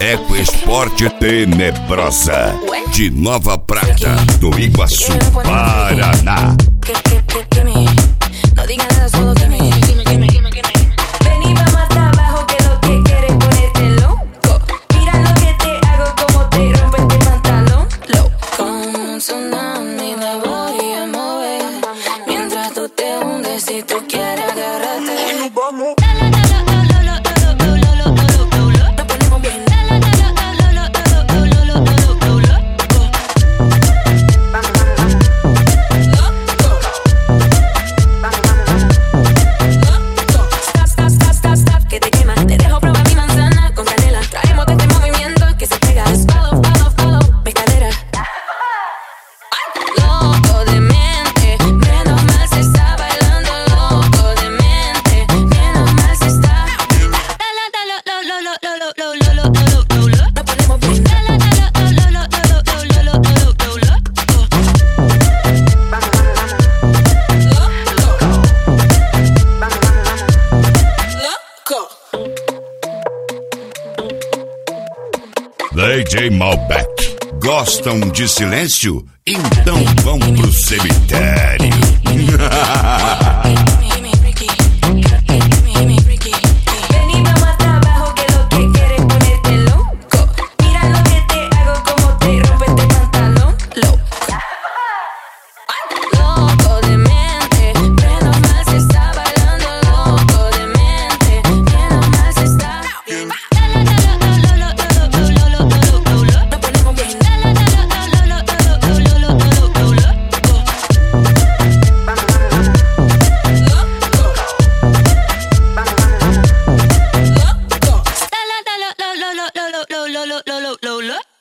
Ecoesporte Tenebrosa, de Nova Prata, do Iguaçu, Paraná. No diga nada, solo gimme. Ven y vamos hasta abajo, que lo que quieres ponerte loco. Mira lo que te hago, como te rompe este pantalón, loco. Como un tsunami me voy a mover, mientras tú te hundes, si tú quieres agarrarte. Vamos. DJ Malbec. Gostam de silêncio? Então vão pro cemitério. Look.